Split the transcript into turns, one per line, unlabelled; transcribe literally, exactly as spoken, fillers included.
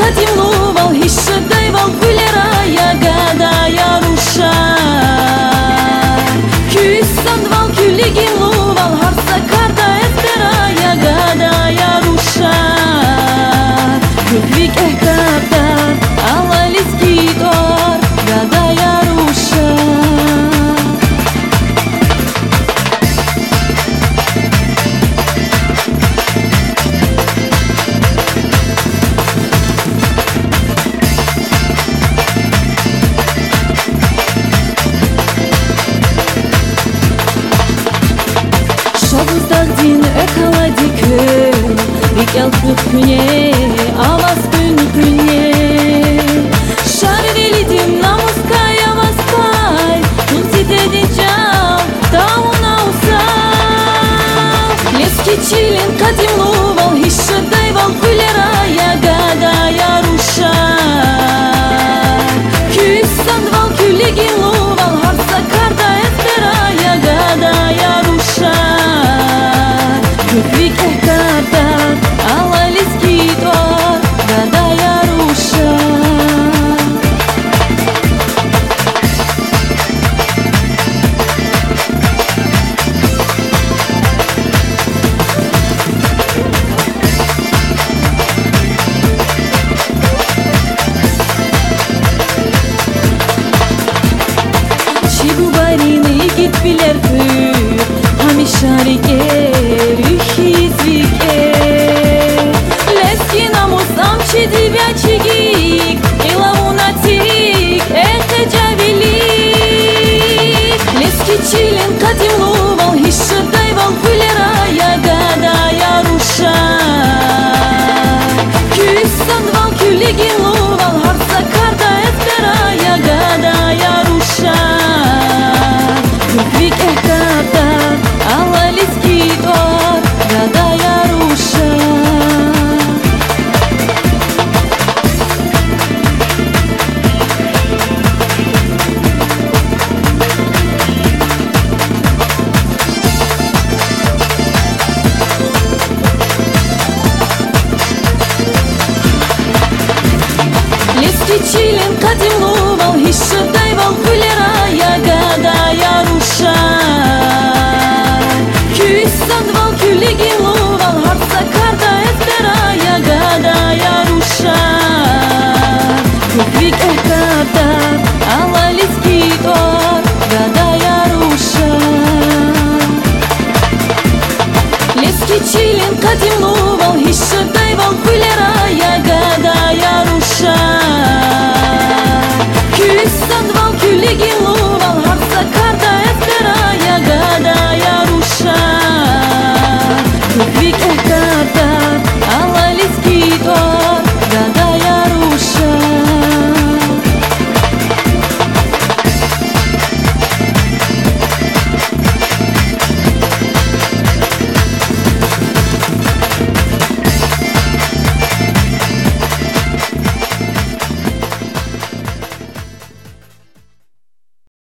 кадимлувал, хишшадайвал гулерая гадая руша. Кюссандвал кюлигимлувал, харсакарда эсперая гадая руша. Кюквик эхкатар, алалиский тор, гадая руша. Şabızdağdin ekaladik Bikel kıpküne Avaz gün güne Şarvelidim namuskay avazkay Tuntidedin çal Davuna usal Leski çilin kadimluval Hişşadayval kulera Gadaya ruşa Küssandval küligimluval Harsakarda esperaya Gadaya ruşa Кюквик эхкатар, алалиский тор, гадая руша. Чигу барины гит билер пür, хамишарике. Девячигик, и лаунатик, это джавелик. Лески чилин кадимлувал, хишшадайвал гулерая гадая руша. Кюссандвал кюлигимлувал, харсакарда эсперая гадая руша. Кюквик эхкатар, алалиский тор, гадая руша. Чилин кадимлувал, хишшадайвал гулерая гадая руша. Кюссандвал кюлигимлувал, харсакарда эсперая гадая руша. Кюквик эхкатар, алалиский тор, гадая руша. Лески чилин кадимлувал.